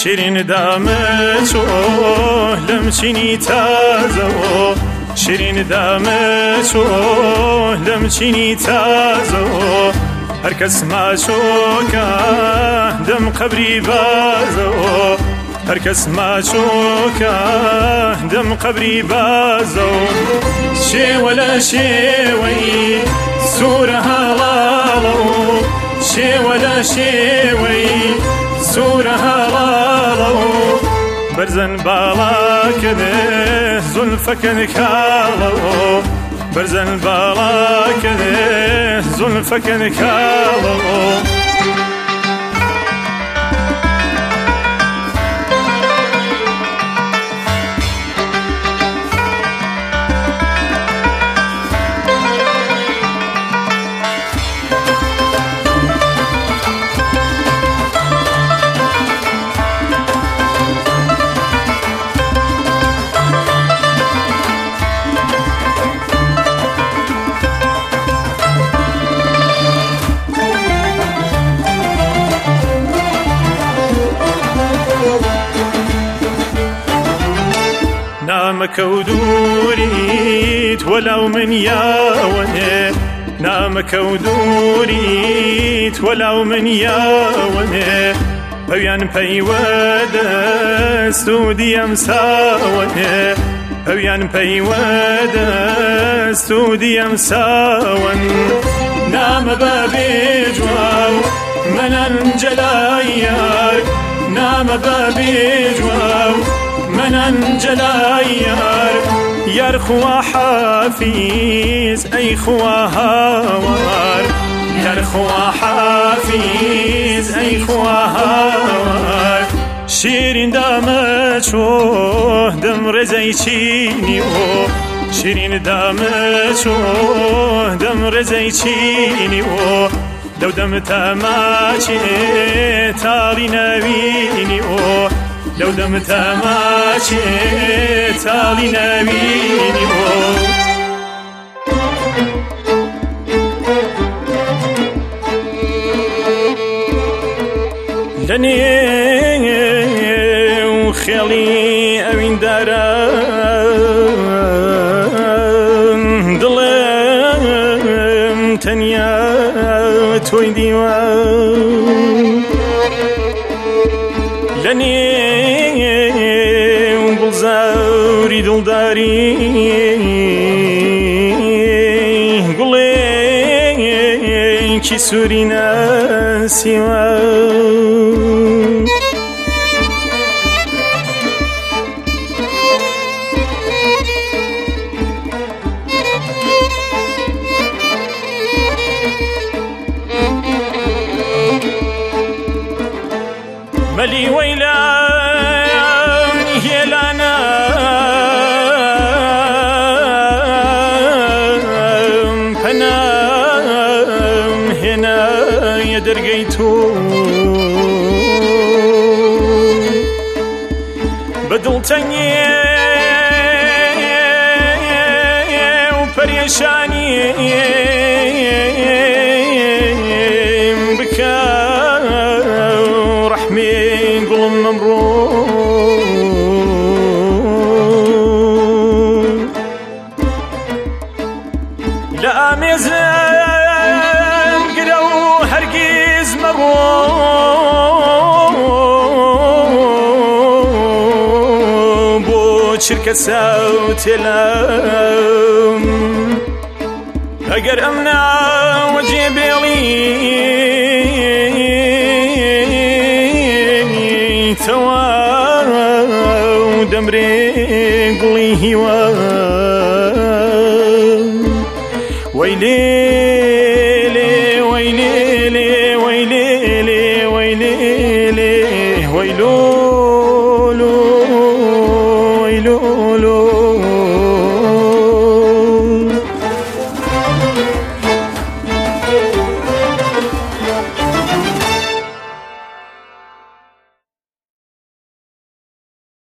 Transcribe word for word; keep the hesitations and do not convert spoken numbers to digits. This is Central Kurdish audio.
شیرین دامت و لمچینی تازه و شیرین دامت و لمچینی تازه و هر کس ما شوکه دم قبری بازه و هر کس ما شوکه دم قبری بازه و شیولا شیوی سوره هلاله شیولا شیوی سوره هلاله برزن بالا كذا زلفك نكاله برزن بالا كذا زلفك نكاله نامك ودوريت ولو من ياونه نامك ودوريت ولو من ياونه هويان بيوده سودي امساونه هويان بيوده سودي امساون نام بابي جواو من انجلايار نام بابي جواو من انجلايار يار خوا حافيز اي خوا هوار يار خوا حافيز اي خوا هوار شيرين دامچو دم رزيچيني او شيرين دامچو دم رزيچيني او لو دم تماشي تاري نبيني او لو دم تماشي تالي نبيني لني وخيالي أوين دارم ضلم تنيا توي ديوان لني زوري دلداري قولي كي سورينا سوا ملي ويلا درقيتو بدلتني وبريشاني بكا رحمي قلم ممرون لا ميزان شركة ساوت لام أقر أمنع وجيب لي توار ودمري قلي هوا ويلي ويلي ويلي ويلي ويلو